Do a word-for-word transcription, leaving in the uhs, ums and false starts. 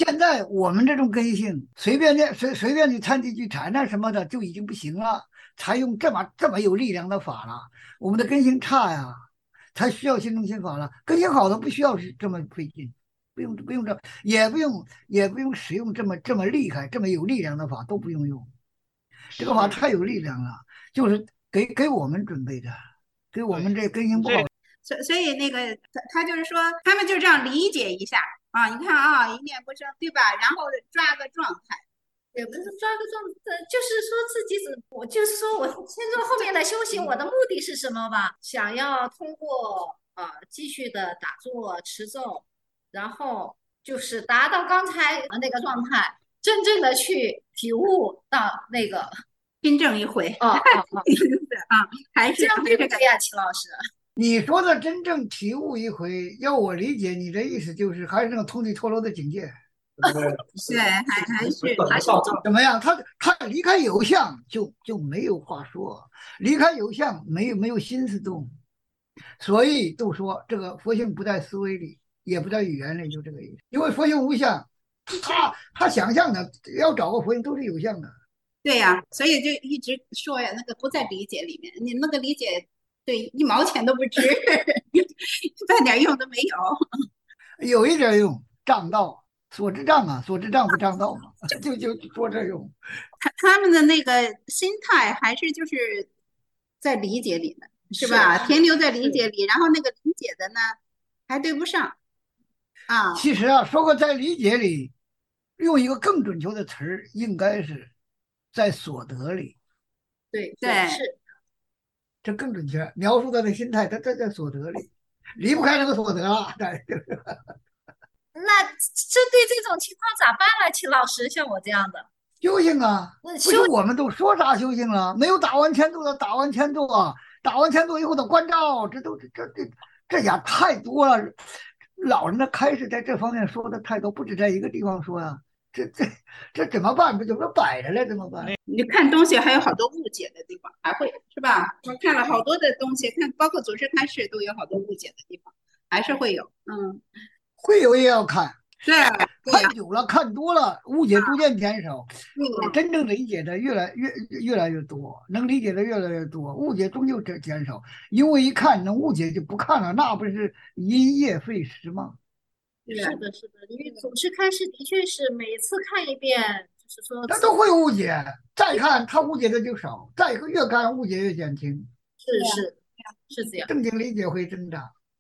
现在我们这种根性，随便的随随便你参几句禅啊什么的就已经不行了，才用这么这么有力量的法了。我们的根性差呀，才需要心中心法了。根性好的不需要是这么费劲，不用不用这，也不用也不用使用这么这么厉害、这么有力量的法，都不用用。这个法是， 太有力量了，就是给给我们准备的，给我们对， 这根性不好。 所所以那个他他就是说，他们就这样理解一下啊，你看啊，一念不生，对吧？然后抓个状态。 也不是抓个状态，就是说自己怎，我就是说我先说后面的修行，我的目的是什么吧？想要通过呃继续的打坐持咒，然后就是达到刚才呃那个状态，真正的去体悟到那个拼正一回。 哦哦哦， 啊，还是这样还是感对不对呀，齐老师？ 你说的真正体悟一回，要我理解，你的意思就是还是那个通体陀螺的境界。 对，还还是还是怎么样？他他离开有相就就没有话说，离开有相没有没有心思动，所以都说这个佛性不在思维里，也不在语言里，就这个意思。因为佛性无相，他他想象的要找个佛性都是有相的。 对呀，所以就一直说呀，那个不在理解里面，你那个理解对一毛钱都不值，半点用都没有。 有一点用，障道，所知障啊，所知障不障道嘛，就就说这用。 他他们的那个心态还是就是在理解里的，是是吧？停留在理是， 解里，然后那个理解的呢还对不上啊。 其实啊，说过在理解里，用一个更准确的词儿，应该是在所得里， 对对对， 是。 这更准确。描述他的心态，他他在所得里，离不开那个所得了。 那针对这种情况咋办呢？秦老师，像我这样的， 修行啊，不是那修我们都说啥修行了？没有打完千度的打完千度啊，打完千度以后的关照，这都这这这这也太多了。老人的开始在这方面说的太多，不止在一个地方说呀、这这这怎么办？不就说摆着了？怎么办？ 你看东西还有好多误解的地方，还会是吧？我看了好多的东西，看包括祖师开示都有好多误解的地方，还是会有。嗯， 会有也要看， 对对呀， 看久了看多了，误解逐渐减少，呃嗯， 真正理解的越来越越来越多，能理解的越来越多，误解终究减减少。因为一看能误解就不看了，那不是因噎废食吗？ 是是的，是的，因为总是开始的确是每次看一遍，就是说自己他都会误解，再看他误解的就少，再越看误解越减轻， 是是是这样。 正经理解会增长。